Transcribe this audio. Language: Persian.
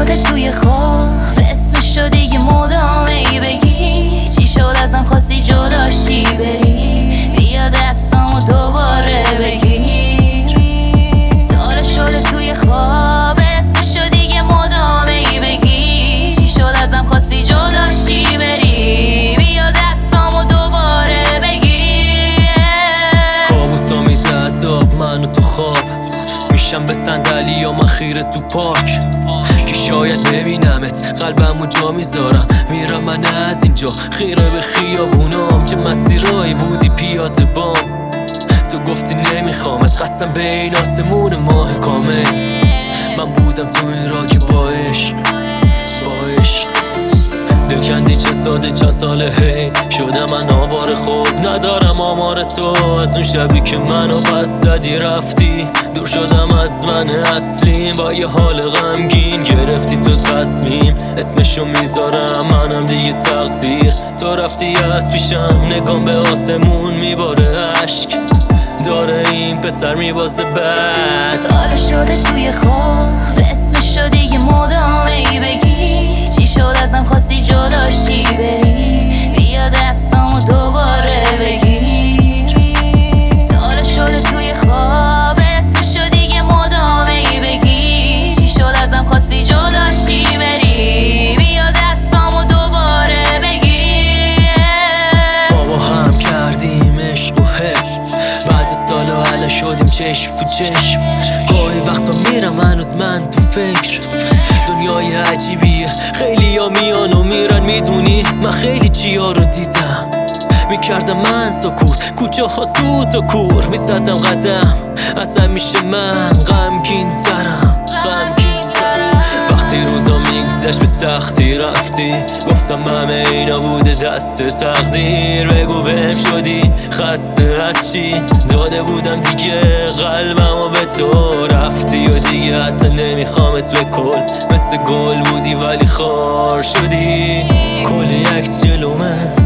شده توی خواب اسمش رو دیگه مدام ای بگی چی شد ازم خواستی جداشی بری بیا دستامو دوباره بگیر داره شده توی خواب اسمش رو دیگه مدام ای بگی چی شد ازم خواستی جداشی بری بیا دستامو دوباره بگیر کابوسا میده عذاب منو تو خواب میشم به صندلی یا من خیره تو پارک که شاید نبینمت قلبمو جا میذارم میرم من از اینجا خیره به خیابونام چه مسیرایی بودی پیاده بام تو گفتی نمیخوامت قسم به این آسمون ماه کامل من بودم تو این راه که با عشق دکندی چه ساده چند ساله هی شده من آواره خوب ندارم آمار تو از اون شبی که منو بس زدی رفتی دور شدم از من اصلیم با یه حال غمگین گرفتی تو تصمیم اسمشو میذارم منم دیگه تقدیر تو رفتی از پیشم نگام به آسمون میباره عشق داره این پسر میبازه بد داره شده توی خواب اسمشو دیگه مدام ای بگی چی شد ازم خواستی جداشی بری بیا دستامو دوباره بگیر داره شده توی خواب اسمشو دیگه مدام ای بگی چی شد ازم خواستی جداشی بری بیا دستامو دوباره بگیر بابا هم کردیم عشق و حس بعد سالا الان شدیم چشم تو چشم گاهی وقتا میرم هنوز من تو فکر دنیای عجیبیه خیلی ها میان و میرن میدونی من خیلی چیا رو دیدم میکردم من سکوت کوچه ها سوت و کور میزدم قدم اصلا میشه من غمگین ترم وقتی روزا میگذشت به سختی رفتی گفتم همه اینا بوده دست تقدیر بگو بهم شدی خسته از چی داده بودم دیگه قلبمو به تو رفتی و دیگه حتی نمیخوامت به کل مثل گل بودی ولی خار شدی کل عکس جلومه